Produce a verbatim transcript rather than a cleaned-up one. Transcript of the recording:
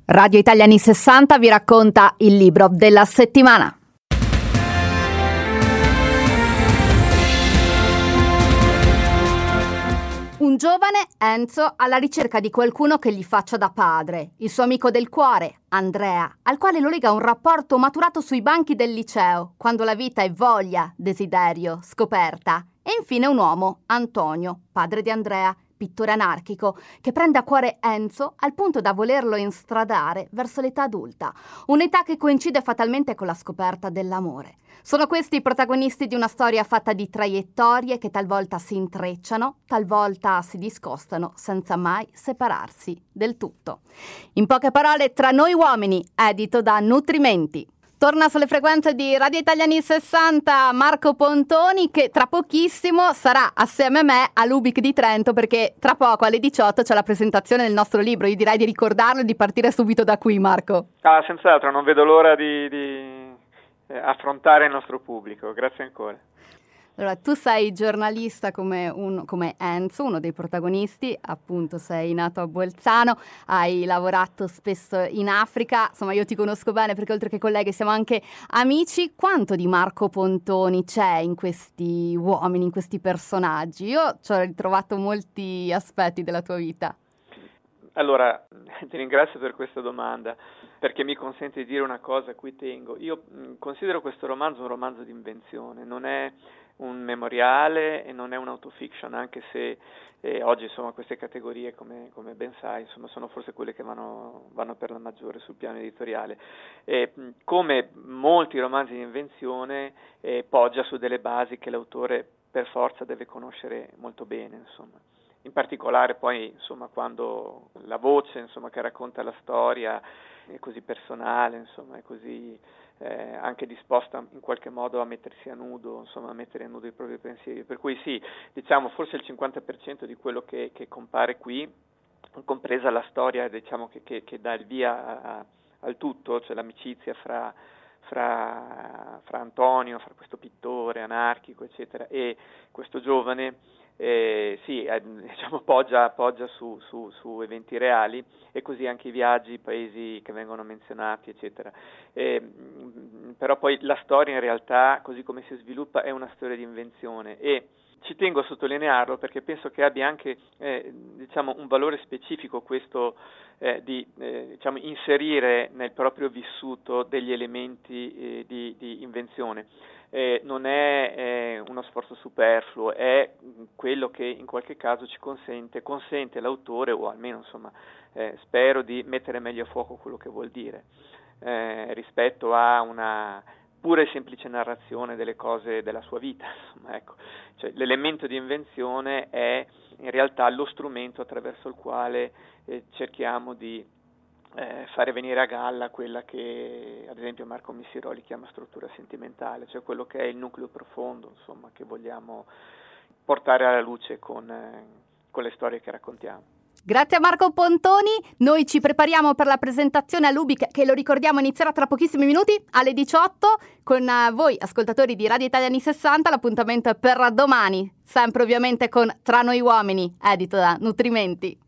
Radio Italia anni sessanta vi racconta il libro della settimana. Un giovane, Enzo, alla ricerca di qualcuno che gli faccia da padre, il suo amico del cuore, Andrea, al quale lo lega un rapporto maturato sui banchi del liceo, quando la vita è voglia, desiderio, scoperta. E infine un uomo, Antonio, padre di Andrea, pittore anarchico, che prende a cuore Enzo al punto da volerlo instradare verso l'età adulta, un'età che coincide fatalmente con la scoperta dell'amore. Sono questi i protagonisti di una storia fatta di traiettorie che talvolta si intrecciano, talvolta si discostano senza mai separarsi del tutto. In poche parole, Tra noi uomini, edito da Nutrimenti. Torna sulle frequenze di Radio Italia anni sessanta Marco Pontoni, che tra pochissimo sarà assieme a me all'Ubic di Trento, perché tra poco alle diciotto c'è la presentazione del nostro libro. Io direi di ricordarlo e di partire subito da qui, Marco. Ah, senz'altro, non vedo l'ora di, di eh, affrontare il nostro pubblico. Grazie ancora. Allora, tu sei giornalista come, un, come Enzo, uno dei protagonisti, appunto sei nato a Bolzano, hai lavorato spesso in Africa, insomma io ti conosco bene perché oltre che colleghi siamo anche amici. Quanto di Marco Pontoni c'è in questi uomini, in questi personaggi? Io ci ho ritrovato molti aspetti della tua vita. Allora, ti ringrazio per questa domanda, perché mi consente di dire una cosa a cui tengo. Io mh, considero questo romanzo un romanzo di invenzione, non è un memoriale e non è un autofiction, anche se eh, oggi insomma queste categorie, come, come ben sai, insomma sono forse quelle che vanno, vanno per la maggiore sul piano editoriale. Eh, come molti romanzi di invenzione eh, poggia su delle basi che l'autore per forza deve conoscere molto bene, insomma. In particolare poi insomma quando la voce insomma che racconta la storia è così personale, insomma è così eh, anche disposta in qualche modo a mettersi a nudo, insomma a mettere a nudo i propri pensieri, per cui sì, diciamo forse il cinquanta per cento di quello che, che compare qui, compresa la storia diciamo che, che, che dà il via a, al tutto, cioè l'amicizia fra, fra, fra Antonio, fra questo pittore anarchico eccetera e questo giovane. Eh, sì, eh, diciamo poggia, poggia su, su, su eventi reali e così anche i viaggi, i paesi che vengono menzionati eccetera. Eh, però poi la storia in realtà, così come si sviluppa, è una storia di invenzione e ci tengo a sottolinearlo perché penso che abbia anche eh, diciamo un valore specifico questo eh, di eh, diciamo inserire nel proprio vissuto degli elementi eh, di, di invenzione. Eh, non è eh, uno sforzo superfluo, è quello che in qualche caso ci consente, consente l'autore, o almeno insomma eh, spero di mettere meglio a fuoco quello che vuol dire, eh, rispetto a una pura e semplice narrazione delle cose della sua vita. Insomma, ecco. Cioè, l'elemento di invenzione è in realtà lo strumento attraverso il quale eh, cerchiamo di Eh, fare venire a galla quella che ad esempio Marco Missiroli chiama struttura sentimentale, cioè quello che è il nucleo profondo insomma che vogliamo portare alla luce con, eh, con le storie che raccontiamo. Grazie a Marco Pontoni, noi ci prepariamo per la presentazione all'Ubic che lo ricordiamo inizierà tra pochissimi minuti alle diciotto con voi ascoltatori di Radio Italia anni sessanta. L'appuntamento è per domani, sempre ovviamente con Tra noi uomini, edito da Nutrimenti.